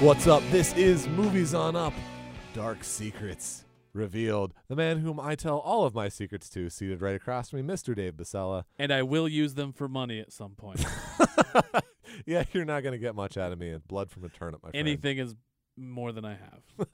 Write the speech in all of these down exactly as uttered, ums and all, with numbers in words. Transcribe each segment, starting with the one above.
What's up? This is Movies on Up. Dark Secrets Revealed. The man whom I tell all of my secrets to, seated right across from me, Mister Dave Basella. And I will use them for money at some point. Yeah, you're not going to get much out of me. And blood from a turnip, my friend. Anything is more than I have.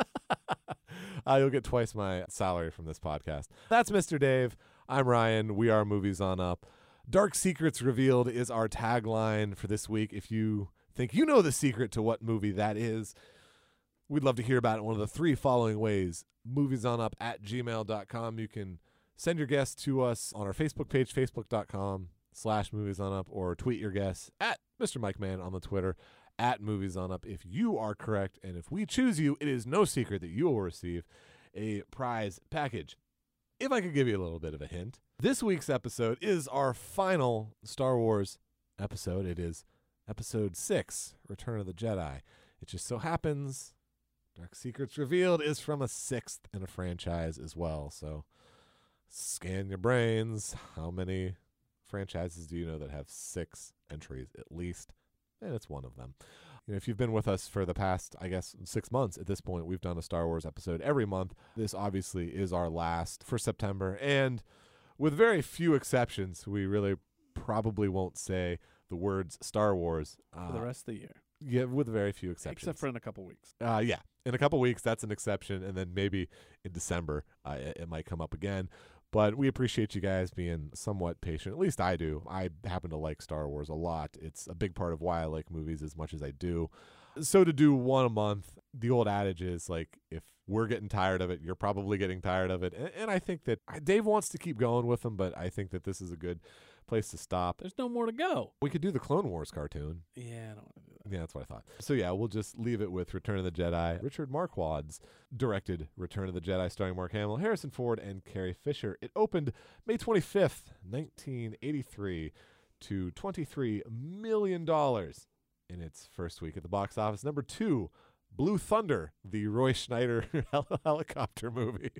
uh, you'll get twice my salary from this podcast. That's Mister Dave. I'm Ryan. We are Movies on Up. Dark Secrets Revealed is our tagline for this week. If you think you know the secret to what movie that is, we'd love to hear about it in one of the three following ways. Moviesonup at gmail dot com. You can send your guess to us on our Facebook page, facebook.com slash moviesonup, or tweet your guess at Mister Mike Mann on the Twitter, at moviesonup. If you are correct, and if we choose you, it is no secret that you will receive a prize package. If I could give you a little bit of a hint, this week's episode is our final Star Wars episode. It is Episode six, Return of the Jedi. It just so happens Dark Secrets Revealed is from a sixth in a franchise as well. So scan your brains. How many franchises do you know that have six entries at least? And it's one of them. You know, if you've been with us for the past, I guess, six months at this point, we've done a Star Wars episode every month. This obviously is our last for September. And with very few exceptions, we really probably won't say the words Star Wars uh, For the rest of the year. Yeah, with very few exceptions. Except for in a couple weeks. Uh, yeah, in a couple weeks, that's an exception. And then maybe in December, uh, it, it might come up again. But we appreciate you guys being somewhat patient. At least I do. I happen to like Star Wars a lot. It's a big part of why I like movies as much as I do. So to do one a month, the old adage is, like, if we're getting tired of it, you're probably getting tired of it. And, and I think that Dave wants to keep going with them, but I think that this is a good place to stop. There's no more to go. We could do the Clone Wars cartoon. Yeah, I don't want to do that. Yeah, that's what I thought. So yeah, we'll just leave it with Return of the Jedi. Richard Marquard's directed Return of the Jedi, starring Mark Hamill, Harrison Ford, and Carrie Fisher. It opened May twenty-fifth, nineteen eighty-three, to twenty-three million dollars in its first week at the box office. Number two, Blue Thunder, the Roy Schneider hel- helicopter movie.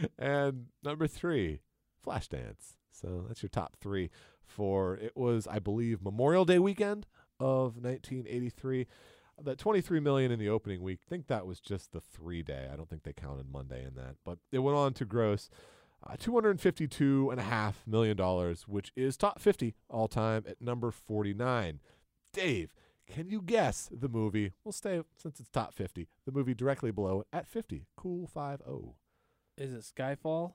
And number three, Flashdance. So that's your top three for, it was, I believe, Memorial Day weekend of nineteen eighty-three. That twenty-three million dollars in the opening week, I think that was just the three day. I don't think they counted Monday in that. But it went on to gross uh, two hundred fifty-two point five million dollars, which is top fifty all time at number forty-nine. Dave, can you guess the movie? We'll stay, since it's top fifty, the movie directly below it at fifty. Cool five oh. Is it Skyfall?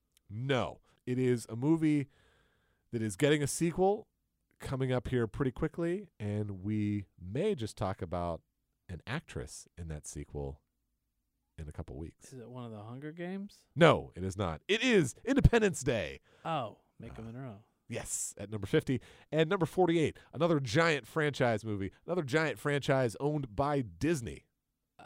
No. It is a movie that is getting a sequel coming up here pretty quickly, and we may just talk about an actress in that sequel in a couple weeks. Is it one of the Hunger Games? No, it is not. It is Independence Day. Oh, make them in a row. Yes, at number fifty. And number forty-eight, another giant franchise movie, another giant franchise owned by Disney. Uh,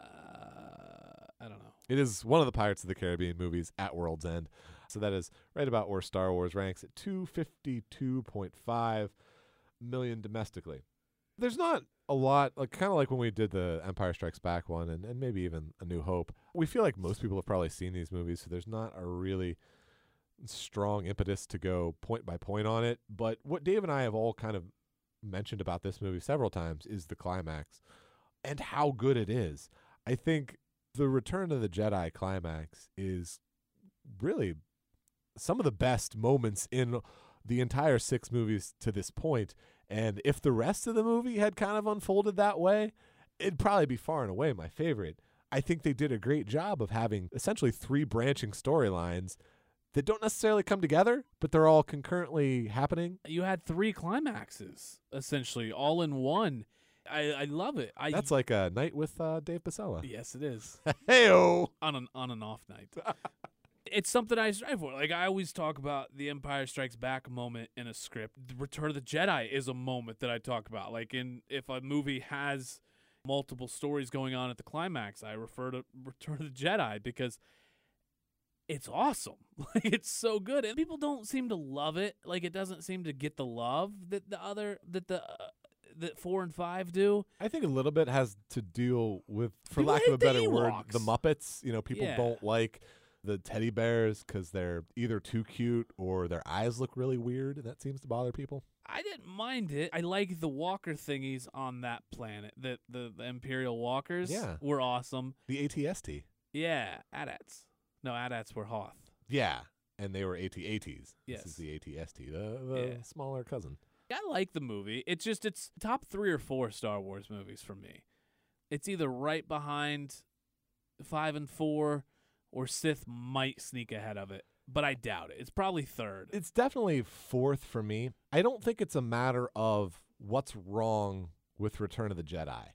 I don't know. It is one of the Pirates of the Caribbean movies at World's End. So that is right about where Star Wars ranks at two hundred fifty-two point five million dollars domestically. There's not a lot, like kind of like when we did the Empire Strikes Back one and, and maybe even A New Hope. We feel like most people have probably seen these movies, so there's not a really strong impetus to go point by point on it. But what Dave and I have all kind of mentioned about this movie several times is the climax and how good it is. I think the Return of the Jedi climax is really some of the best moments in the entire six movies to this point. And if the rest of the movie had kind of unfolded that way, it'd probably be far and away my favorite. I think they did a great job of having essentially three branching storylines that don't necessarily come together, but they're all concurrently happening. You had three climaxes, essentially, all in one. I, I love it. I, That's like a night with uh, Dave Basella. Yes, it is. Hey-o! On an on and off night. It's something I strive for. Like, I always talk about the Empire Strikes Back moment in a script. The Return of the Jedi is a moment that I talk about. Like, in if a movie has multiple stories going on at the climax, I refer to Return of the Jedi because it's awesome. Like, it's so good. And people don't seem to love it. Like, it doesn't seem to get the love that the other, that the... Uh, that four and five do. I think a little bit has to deal with, for People lack of a hate the better word, Ewoks. the Muppets. You know, people Yeah. don't like the teddy bears because they're either too cute or their eyes look really weird, and that seems to bother people. I didn't mind it. I like the walker thingies on that planet. The the, the Imperial walkers Yeah. were awesome. The A T S T. Yeah, A T A Ts. No, A T A Ts were Hoth. Yeah, and they were A T A Ts. Yes. This is the A T S T, the, the Yeah. smaller cousin. I like the movie. It's just it's top three or four Star Wars movies for me. It's either right behind five and four, or Sith might sneak ahead of it, but I doubt it. It's probably third. It's definitely fourth for me. I don't think it's a matter of what's wrong with Return of the Jedi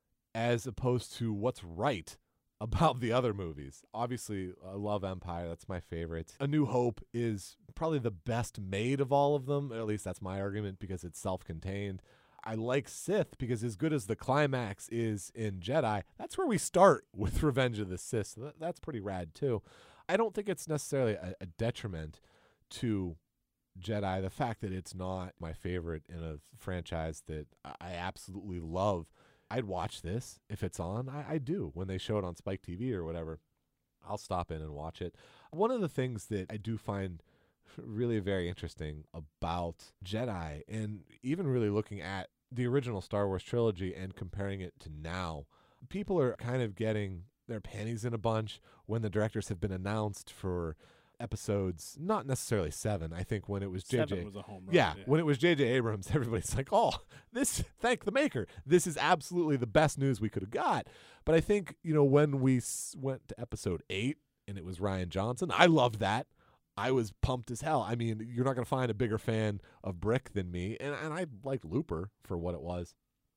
as opposed to what's right about the other movies. Obviously, I love Empire. That's my favorite. A New Hope is probably the best made of all of them. At least that's my argument because it's self-contained. I like Sith because as good as the climax is in Jedi, that's where we start with Revenge of the Sith. So that, that's pretty rad too. I don't think it's necessarily a, a detriment to Jedi, the fact that it's not my favorite in a franchise that I absolutely love. I'd watch this if it's on. I, I do. When they show it on Spike T V or whatever, I'll stop in and watch it. One of the things that I do find really very interesting about Jedi, and even really looking at the original Star Wars trilogy and comparing it to now, people are kind of getting their panties in a bunch when the directors have been announced for episodes, not necessarily seven. I think when it was J J, Seven was a home run. yeah, when it was J J Abrams, everybody's like, "Oh, this! Thank the maker. This is absolutely the best news we could have got." But I think you know when we s- went to episode eight and it was Rian Johnson, I loved that. I was pumped as hell. I mean, you're not going to find a bigger fan of Brick than me, and and I liked Looper for what it was.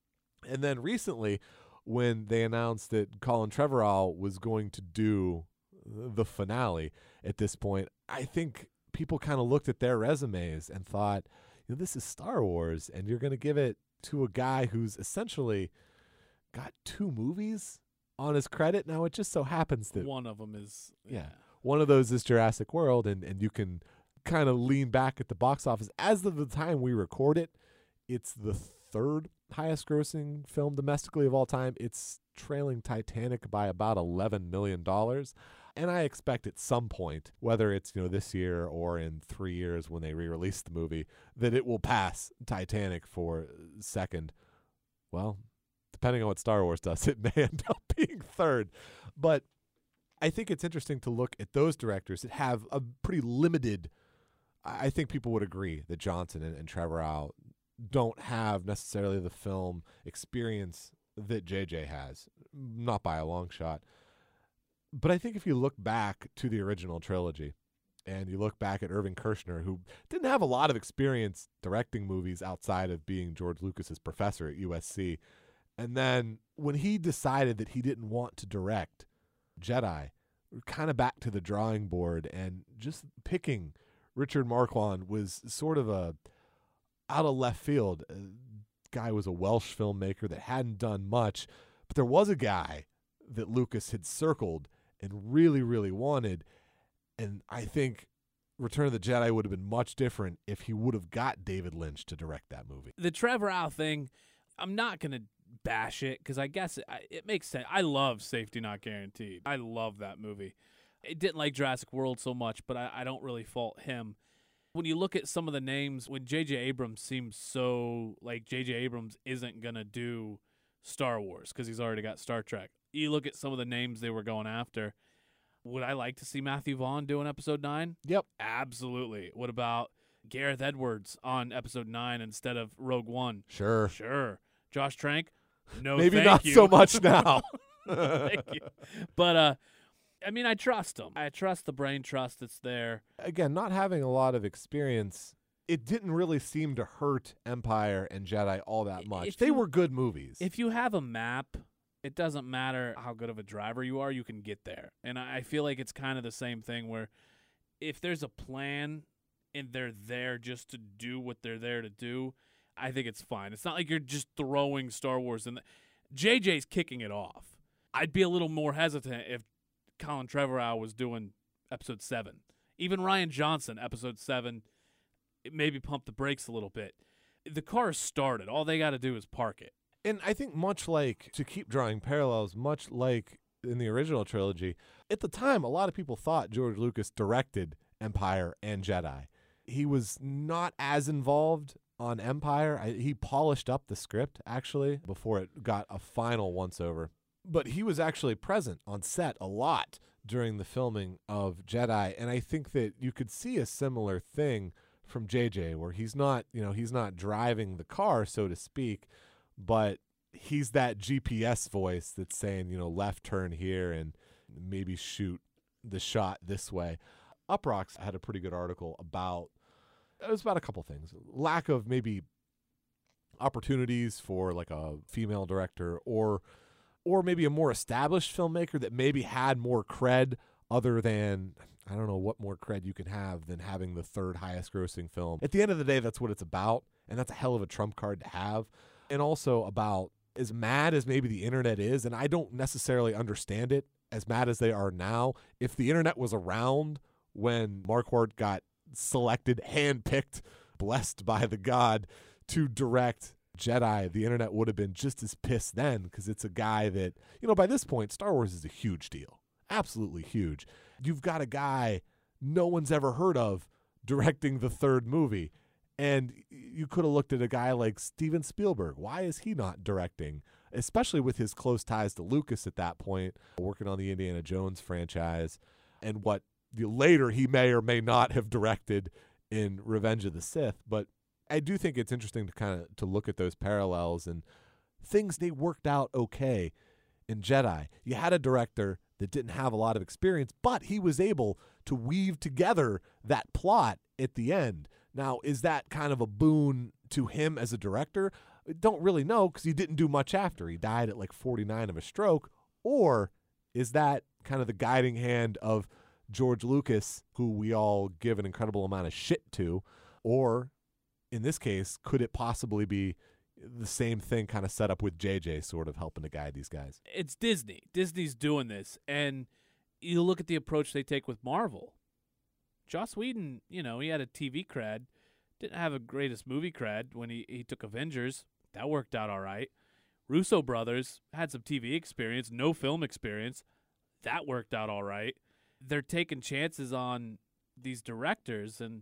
And then recently, when they announced that Colin Trevorrow was going to do the finale at this point, I think people kind of looked at their resumes and thought, you know, this is Star Wars, and you're going to give it to a guy who's essentially got two movies on his credit. Now, it just so happens that one of them is Yeah. one of those is Jurassic World, and, and you can kind of lean back at the box office. As of the time we record it, it's the third highest grossing film domestically of all time. It's trailing Titanic by about eleven million dollars. And I expect at some point, whether it's you know this year or in three years when they re-release the movie, that it will pass Titanic for second. Well, depending on what Star Wars does, it may end up being third. But I think it's interesting to look at those directors that have a pretty limited, I think people would agree that Johnson and, and Trevorrow don't have necessarily the film experience that J J has, not by a long shot. But I think if you look back to the original trilogy and you look back at Irving Kershner, who didn't have a lot of experience directing movies outside of being George Lucas's professor at U S C, and then when he decided that he didn't want to direct Jedi, kind of back to the drawing board, and just picking Richard Marquand was sort of a out of left field. Uh, guy was a Welsh filmmaker that hadn't done much, but there was a guy that Lucas had circled and really, really wanted, and I think Return of the Jedi would have been much different if he would have got David Lynch to direct that movie. The Trevorrow thing, I'm not going to bash it because I guess it, it makes sense. I love Safety Not Guaranteed. I love that movie. I didn't like Jurassic World so much, but I, I don't really fault him. When you look at some of the names, when J J Abrams seems so like J J Abrams isn't going to do Star Wars because he's already got Star Trek. You look at some of the names they were going after. Would I like to see Matthew Vaughn doing episode nine? Yep. Absolutely. What about Gareth Edwards on episode nine instead of Rogue One? Sure. Sure. Josh Trank? No, Maybe thank not you. so much now. Thank you. But, uh, I mean, I trust him. I trust the brain trust that's there. Again, not having a lot of experience, it didn't really seem to hurt Empire and Jedi all that much. If they you- were good movies. If you have a map, it doesn't matter how good of a driver you are, you can get there. And I I feel like it's kind of the same thing where if there's a plan and they're there just to do what they're there to do, I think it's fine. It's not like you're just throwing Star Wars in. The, J J's kicking it off. I'd be a little more hesitant if Colin Trevorrow was doing episode seven. Even Rian Johnson, episode seven, it maybe pump the brakes a little bit. The car is started. All they got to do is park it. And I think much like, to keep drawing parallels, much like in the original trilogy, at the time, a lot of people thought George Lucas directed Empire and Jedi. He was not as involved on Empire. I, he polished up the script, actually, before it got a final once-over. But he was actually present on set a lot during the filming of Jedi, and I think that you could see a similar thing from J J, where he's not, you know, he's not driving the car, so to speak, but he's that G P S voice that's saying, you know, left turn here and maybe shoot the shot this way. Uproxx had a pretty good article about, it was about a couple things. Lack of maybe opportunities for like a female director, or or maybe a more established filmmaker that maybe had more cred other than, I don't know what more cred you can have than having the third highest grossing film. At the end of the day, that's what it's about, and that's a hell of a trump card to have. And also about, as mad as maybe the internet is, and I don't necessarily understand it, as mad as they are now, if the internet was around when Marquardt got selected, handpicked, blessed by the god to direct Jedi, the internet would have been just as pissed then, because it's a guy that, you know, by this point, Star Wars is a huge deal. Absolutely huge. You've got a guy no one's ever heard of directing the third movie. And you could have looked at a guy like Steven Spielberg. Why is he not directing? Especially with his close ties to Lucas at that point, working on the Indiana Jones franchise, and what later he may or may not have directed in Revenge of the Sith. But I do think it's interesting to kind of to look at those parallels and things they worked out okay in Jedi. You had a director that didn't have a lot of experience, but he was able to weave together that plot at the end. Now, is that kind of a boon to him as a director? I don't really know, because he didn't do much after. He died at like forty-nine of a stroke. Or is that kind of the guiding hand of George Lucas, who we all give an incredible amount of shit to? Or in this case, could it possibly be the same thing kind of set up with J J sort of helping to guide these guys? It's Disney. Disney's doing this. And you look at the approach they take with Marvel. Joss Whedon, you know, he had a T V cred. Didn't have a greatest movie cred when he, he took Avengers. That worked out all right. Russo brothers had some T V experience, no film experience. That worked out all right. They're taking chances on these directors, and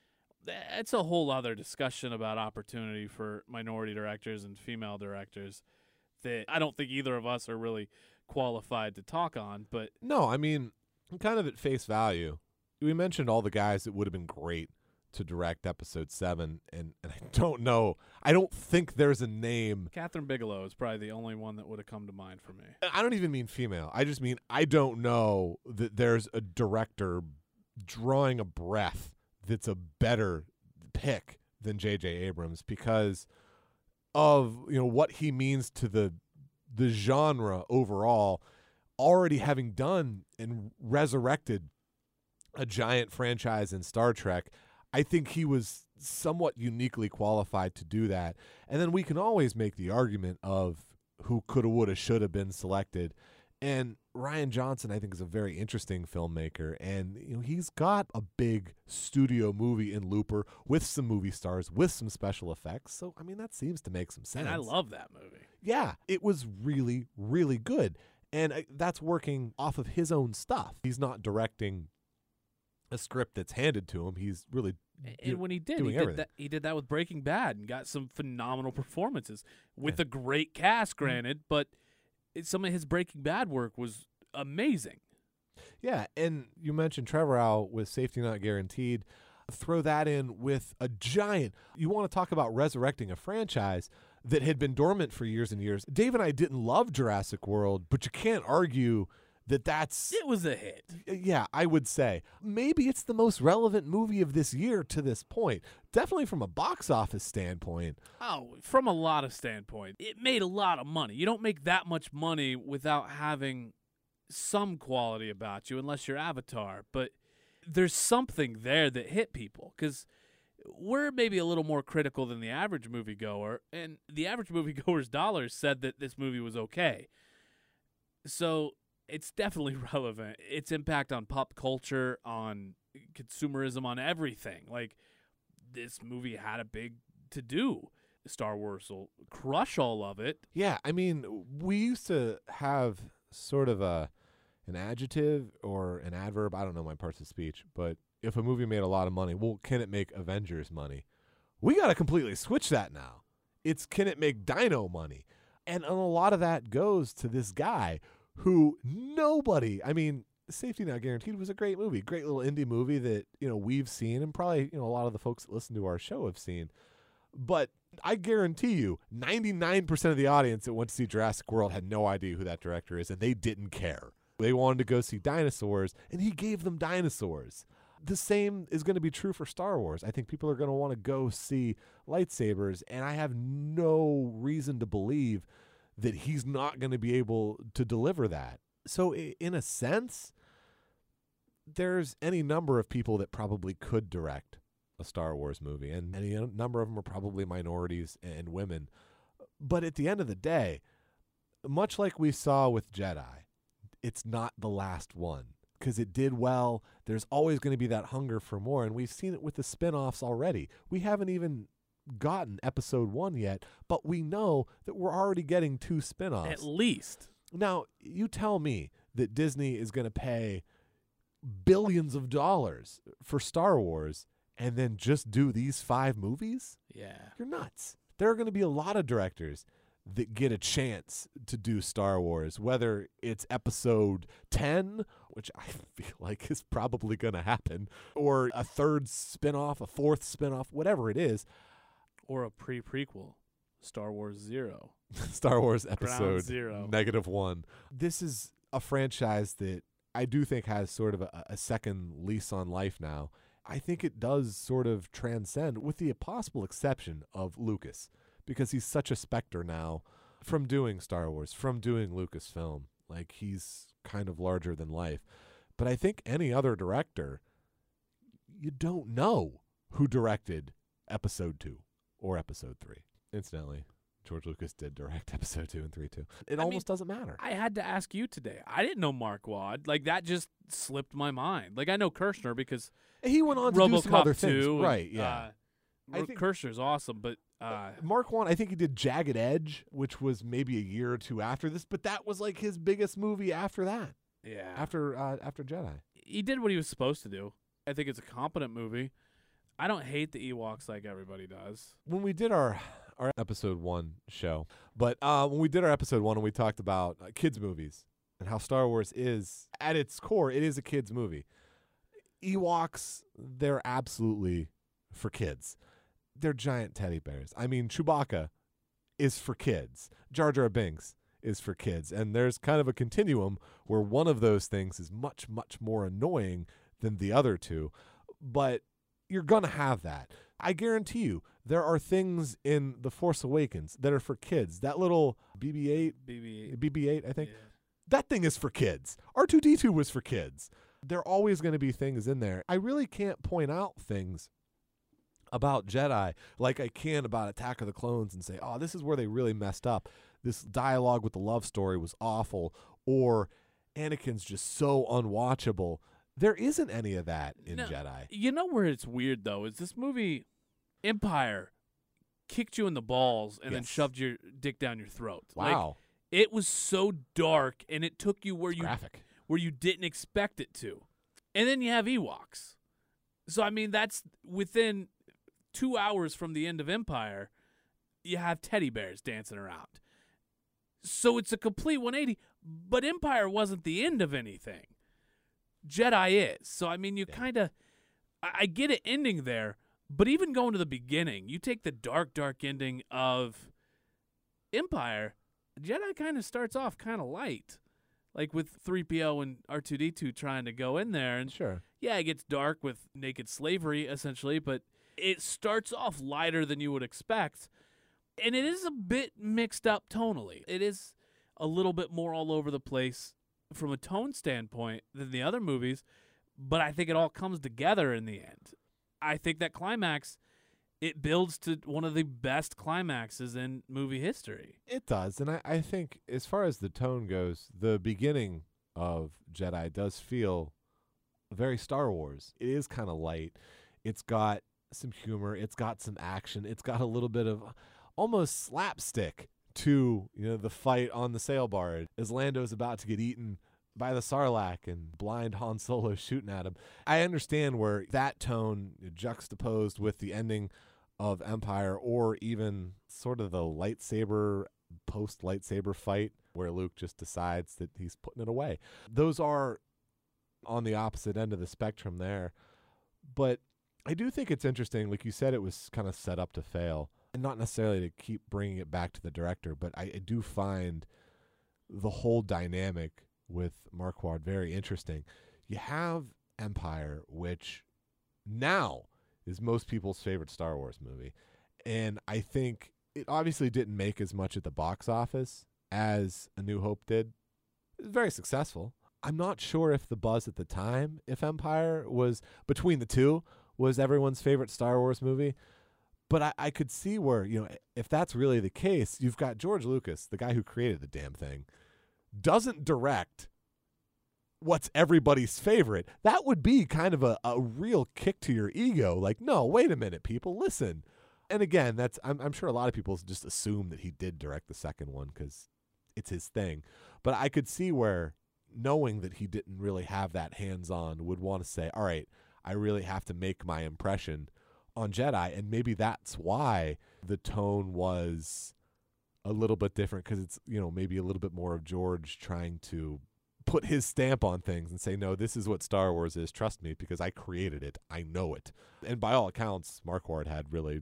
it's a whole other discussion about opportunity for minority directors and female directors that I don't think either of us are really qualified to talk on. But no, I mean, kind of at face value, we mentioned all the guys that would have been great to direct episode seven, and, and I don't know. I don't think there's a name. Catherine Bigelow is probably the only one that would have come to mind for me. I don't even mean female. I just mean I don't know that there's a director drawing a breath that's a better pick than J J Abrams, because of, you know, what he means to the the genre overall, already having done and resurrected a giant franchise in Star Trek. I think he was somewhat uniquely qualified to do that. And then we can always make the argument of who coulda, woulda, shoulda been selected. And Rian Johnson, I think, is a very interesting filmmaker. And, you know, he's got a big studio movie in Looper with some movie stars, with some special effects. So, I mean, that seems to make some sense. And I love that movie. Yeah, it was really, really good. And uh, that's working off of his own stuff. He's not directing a script that's handed to him. He's really and do, when he did, he did that. He did that with Breaking Bad and got some phenomenal performances with yeah. a great cast, granted, but it, some of his Breaking Bad work was amazing. Yeah, and you mentioned Trevorrow with Safety Not Guaranteed. Throw that in with a giant. You want to talk about resurrecting a franchise that had been dormant for years and years. Dave and I didn't love Jurassic World, but you can't argue that that's... It was a hit. Yeah, I would say. Maybe it's the most relevant movie of this year to this point. Definitely from a box office standpoint. Oh, from a lot of standpoint. It made a lot of money. You don't make that much money without having some quality about you, unless you're Avatar. But there's something there that hit people, because we're maybe a little more critical than the average moviegoer, and the average moviegoer's dollars said that this movie was okay. So it's definitely relevant. Its impact on pop culture, on consumerism, on everything. Like, this movie had a big to-do. Star Wars will crush all of it. Yeah, I mean, we used to have sort of a an adjective or an adverb. I don't know my parts of speech, but if a movie made a lot of money, well, can it make Avengers money? we got to completely switch that now. It's can it make Dino money? And, and a lot of that goes to this guy who nobody, I mean, Safety Not Guaranteed was a great movie, great little indie movie that, you know, we've seen and probably, you know, a lot of the folks that listen to our show have seen. But I guarantee you ninety-nine percent of the audience that went to see Jurassic World had no idea who that director is, and they didn't care. They wanted to go see dinosaurs, and he gave them dinosaurs. The same is going to be true for Star Wars. I think people are going to want to go see lightsabers, and I have no reason to believe that he's not going to be able to deliver that. So in a sense, there's any number of people that probably could direct a Star Wars movie, and any number of them are probably minorities and women. But at the end of the day, much like we saw with Jedi, it's not the last one because it did well. There's always going to be that hunger for more, and we've seen it with the spin-offs already. We haven't even gotten episode one yet, but we know that we're already getting two spin-offs. At least. Now, you tell me that Disney is going to pay billions of dollars for Star Wars and then just do these five movies? Yeah. You're nuts. There are going to be a lot of directors that get a chance to do Star Wars, whether it's episode ten, which I feel like is probably going to happen, or a third spinoff, a fourth spinoff, whatever it is. Or a pre-prequel, Star Wars Zero. Star Wars Ground episode Zero. negative one. This is a franchise that I do think has sort of a, a second lease on life now. I think it does sort of transcend, with the possible exception of Lucas, because he's such a specter now from doing Star Wars, from doing Lucasfilm. Like, he's kind of larger than life. But I think any other director, you don't know who directed episode two or episode three. Incidentally, George Lucas did direct episode two and three too. It I almost mean, doesn't matter. I had to ask you today. I didn't know Mark Waid. Like, that just slipped my mind. Like, I know Kirshner because He went on to do some RoboCop other things. two. Right, and, yeah. Uh, I Ro- think- Kirshner's awesome, but uh, Mark One, I think he did Jagged Edge, which was maybe a year or two after this, but that was like his biggest movie after that, yeah, after uh, after Jedi. he did what he was supposed to do. I think it's a competent movie. I don't hate the Ewoks like everybody does. When we did our our episode one show, but uh, when we did our episode one and we talked about uh, kids movies and how Star Wars is, at its core, it is a kids movie. Ewoks, they're absolutely for kids. They're giant teddy bears. I mean, Chewbacca is for kids. Jar Jar Binks is for kids. And there's kind of a continuum where one of those things is much, much more annoying than the other two. But you're going to have that. I guarantee you, there are things in The Force Awakens that are for kids. That little B B eight, B B B B eight, I think, yeah. that thing is for kids. R two D two was for kids. There are always going to be things in there. I really can't point out things about Jedi like I can about Attack of the Clones and say, oh, this is where they really messed up. This dialogue with the love story was awful, or Anakin's just so unwatchable. There isn't any of that in No, Jedi. You know where it's weird, though, is this movie, Empire, kicked you in the balls and then Yes. shoved your dick down your throat. Like, Wow. it was so dark, and it took you where It's you graphic. where you didn't expect it to. And then you have Ewoks. So, I mean, that's within two hours from the end of Empire, you have teddy bears dancing around. So it's a complete one eighty, but Empire wasn't the end of anything. Jedi is. So, I mean, you Yeah. kind of, I, I get it ending there, but even going to the beginning, you take the dark, dark ending of Empire, Jedi kind of starts off kind of light. Like with three P O and R two D two trying to go in there. And Sure. yeah, it gets dark with naked slavery, essentially, but it starts off lighter than you would expect. And it is a bit mixed up tonally. It is a little bit more all over the place from a tone standpoint than the other movies, but I think it all comes together in the end. I think that climax, it builds to one of the best climaxes in movie history. It does. And I, I think as far as the tone goes, the beginning of Jedi does feel very Star Wars. It is kind of light. It's got some humor. It's got some action. It's got a little bit of almost slapstick to, you know, the fight on the sail barge as Lando's about to get eaten by the Sarlacc and blind Han Solo shooting at him. I understand where that tone juxtaposed with the ending of Empire, or even sort of the lightsaber, post lightsaber fight where Luke just decides that he's putting it away. Those are on the opposite end of the spectrum there. But I do think it's interesting. Like you said, it was kind of set up to fail, and not necessarily to keep bringing it back to the director, but I, I do find the whole dynamic with Marquard very interesting. You have Empire, which now is most people's favorite Star Wars movie. And I think it obviously didn't make as much at the box office as A New Hope did. It was very successful. I'm not sure if the buzz at the time, if Empire was, between the two, was everyone's favorite Star Wars movie. But I, I could see where, you know, if that's really the case, you've got George Lucas, the guy who created the damn thing, doesn't direct what's everybody's favorite. That would be kind of a, a real kick to your ego. Like, no, wait a minute, people, listen. And again, that's I'm, I'm sure a lot of people just assume that he did direct the second one because it's his thing. But I could see where, knowing that he didn't really have that hands-on, would want to say, all right, I really have to make my impression on Jedi. And maybe that's why the tone was a little bit different, because it's, you know, maybe a little bit more of George trying to put his stamp on things and say, no, this is what Star Wars is. Trust me, because I created it. I know it. And by all accounts, Marquard had really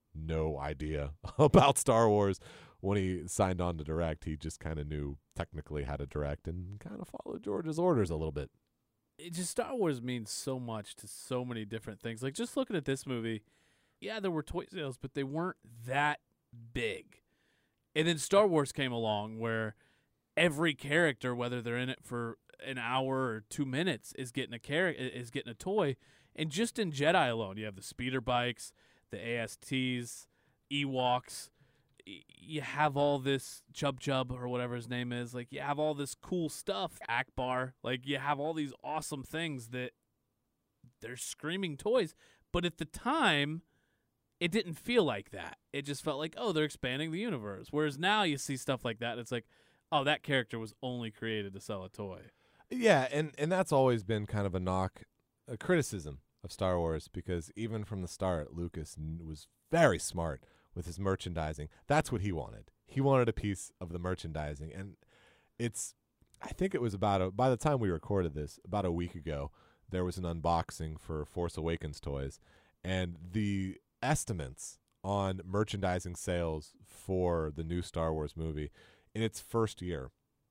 no idea about Star Wars when he signed on to direct. He just kind of knew technically how to direct and kind of followed George's orders a little bit. It just, Star Wars means so much to so many different things. Like, just looking at this movie, yeah, there were toy sales, but they weren't that big. And then Star Wars came along, where every character, whether they're in it for an hour or two minutes, is getting a char- is getting a toy. And just in Jedi alone, you have the speeder bikes, the A S Ts, Ewoks. Y- you have all this Chub Chub or whatever his name is. Like, you have all this cool stuff. Akbar. Like, you have all these awesome things that they're screaming toys. But at the time, it didn't feel like that. It just felt like, oh, they're expanding the universe. Whereas now you see stuff like that, it's like, oh, that character was only created to sell a toy. Yeah, and, and that's always been kind of a knock, a criticism of Star Wars, because even from the start, Lucas n- was very smart with his merchandising. That's what he wanted. He wanted a piece of the merchandising. And it's, I think it was about, a, by the time we recorded this, about a week ago, there was an unboxing for Force Awakens toys. And the estimates on merchandising sales for the new Star Wars movie in its first year,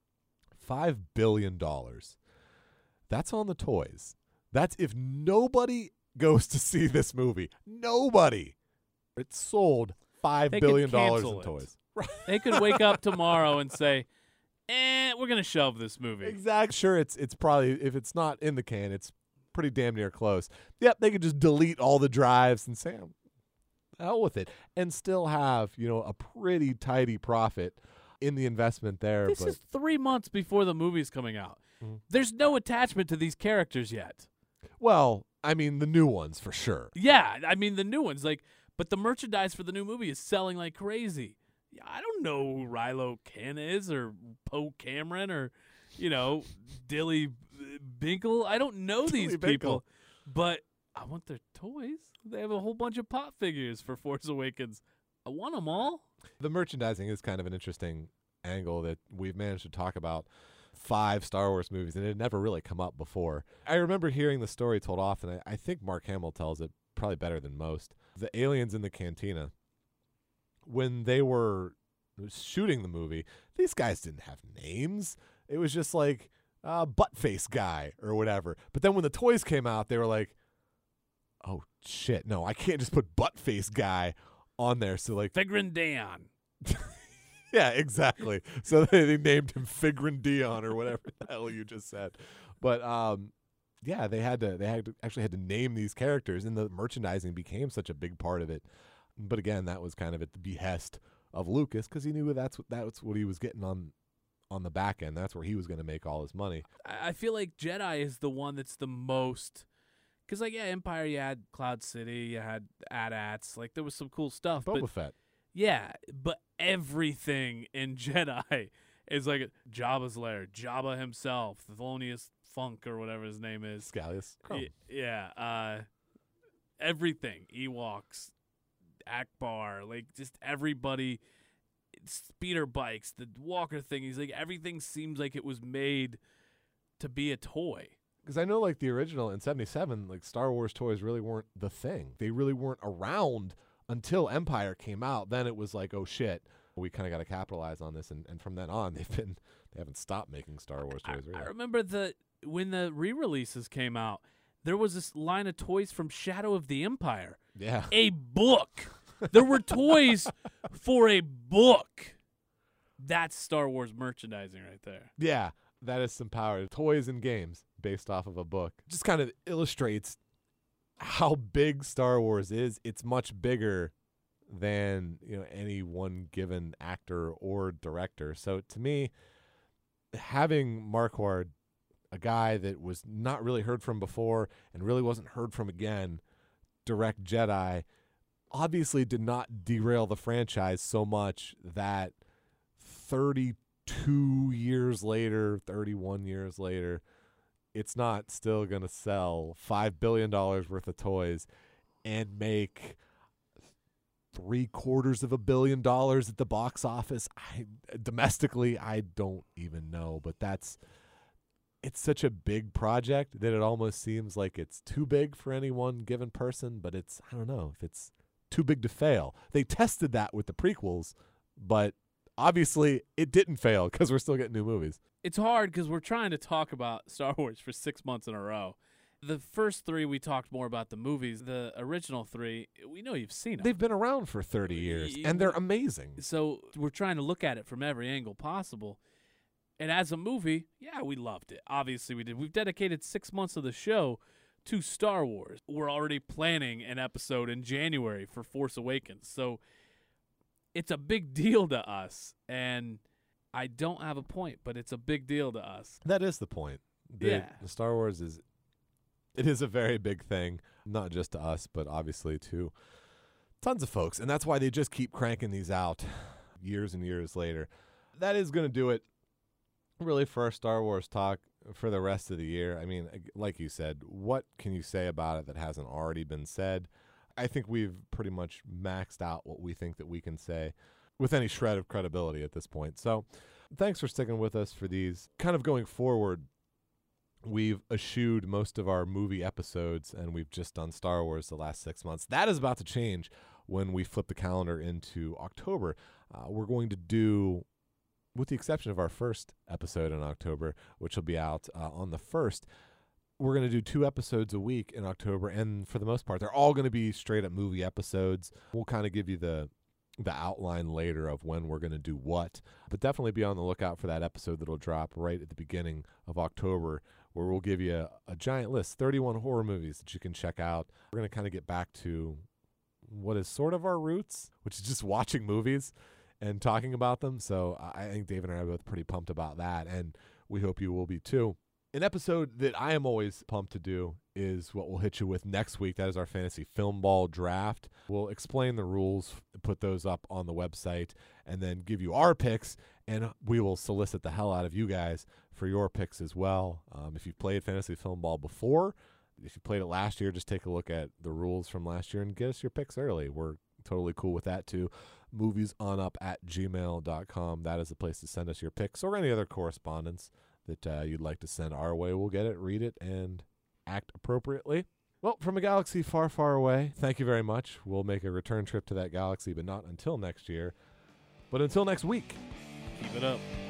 five billion dollars. That's on the toys. That's if nobody goes to see this movie. Nobody. It sold five They billion could dollars cancel in it. toys. They could wake up tomorrow and say, eh, we're going to shelve this movie. Exactly. Sure, it's it's probably, if it's not in the can, it's pretty damn near close. Yep, they could just delete all the drives and say, "Oh, hell with it," and still have, you know, a pretty tidy profit in the investment there. This but is three months before the movie's coming out. Mhm. There's no attachment to these characters yet. well, I mean, the new ones for sure. Yeah, I mean, the new ones, like, but the merchandise for the new movie is selling like crazy. Yeah, I don't know who Rilo Ken is, or Poe Cameron, or, you know, Dilly Binkle. I don't know these Dilly people, but I want their toys. They have a whole bunch of pop figures for Force Awakens. I want them all. The merchandising is kind of an interesting angle that we've managed to talk about five Star Wars movies, and it had never really come up before. I remember hearing the story told often. I, I think Mark Hamill tells it probably better than most. The aliens in the cantina, when they were shooting the movie, these guys didn't have names. It was just like uh, Buttface Guy or whatever. But then when the toys came out, they were like, oh, shit, no, I can't just put Buttface Guy on there. So, like, Figrin Dayon. yeah, exactly. So they, they named him Figrin Dion or whatever the hell you just said. But um, yeah, they had to. They had to, actually had to name these characters, and the merchandising became such a big part of it. But again, that was kind of at the behest of Lucas, because he knew that's what that's what he was getting on on the back end. That's where he was going to make all his money. I I feel like Jedi is the one that's the most, because, like, yeah, Empire, you had Cloud City, you had A T A Ts, like, there was some cool stuff. Boba but Fett. yeah, but everything in Jedi is like Jabba's lair, Jabba himself, Thelonious Funk or whatever his name is. Scallius. Chrome. Y- yeah, uh, everything. Ewoks, Akbar, like just everybody, speeder bikes, the walker thing. He's like, everything seems like it was made to be a toy. Because I know, like, the original in seventy-seven, like, Star Wars toys really weren't the thing. They really weren't around until Empire came out. Then it was like, oh, shit, we kind of got to capitalize on this. And, and from then on, they've been, they haven't stopped making Star Wars toys. I, really. I remember the when the re-releases came out, there was this line of toys from Shadow of the Empire. Yeah. A book. There were toys for a book. That's Star Wars merchandising right there. Yeah, that is some power. Toys and games based off of a book. Just kind of illustrates how big Star Wars is. It's much bigger than, you know, any one given actor or director. So to me, having Marquardt, a guy that was not really heard from before and really wasn't heard from again, direct Jedi, obviously did not derail the franchise so much that thirty-two years later, thirty-one years later, it's not still going to sell five billion dollars worth of toys and make three quarters of a billion dollars at the box office. I, domestically, I don't even know, but that's, it's such a big project that it almost seems like it's too big for any one given person, but it's, I don't know if it's too big to fail. They tested that with the prequels, but obviously it didn't fail because we're still getting new movies. It's hard because we're trying to talk about Star Wars for six months in a row. The first three, we talked more about the movies. The original three, we know you've seen them. They've been around for thirty years, and they're amazing. So we're trying to look at it from every angle possible. And as a movie, yeah, we loved it. Obviously, we did. We've dedicated six months of the show to Star Wars. We're already planning an episode in January for Force Awakens. So it's a big deal to us. And I don't have a point, but it's a big deal to us. That is the point. The, Yeah. the Star Wars is, it is a very big thing, not just to us, but obviously to tons of folks. And that's why they just keep cranking these out years and years later. That is going to do it really for our Star Wars talk for the rest of the year. I mean, like you said, what can you say about it that hasn't already been said? I think we've pretty much maxed out what we think that we can say with any shred of credibility at this point. So thanks for sticking with us for these. Kind of going forward, we've eschewed most of our movie episodes, and we've just done Star Wars the last six months. That is about to change when we flip the calendar into October. Uh, we're going to do, with the exception of our first episode in October, which will be out uh, on the first, we're going to do two episodes a week in October, and for the most part, they're all going to be straight-up movie episodes. We'll kind of give you the the outline later of when we're going to do what, but definitely be on the lookout for that episode that'll drop right at the beginning of October, where we'll give you a, a giant list, thirty-one horror movies that you can check out. We're going to kind of get back to what is sort of our roots, which is just watching movies and talking about them. So I think Dave and I are both pretty pumped about that, and we hope you will be too. An episode that I am always pumped to do is what we'll hit you with next week. That is our fantasy film ball draft. We'll explain the rules, put those up on the website, and then give you our picks, and we will solicit the hell out of you guys for your picks as well. Um, if you've played fantasy film ball before, if you played it last year, just take a look at the rules from last year and get us your picks early. We're totally cool with that too. Moviesonup at gmail dot com. That is the place to send us your picks or any other correspondence that uh, you'd like to send our way. We'll get it, read it, and act appropriately. Well, from a galaxy far, far away, thank you very much. We'll make a return trip to that galaxy, but not until next year. But until next week. Keep it up.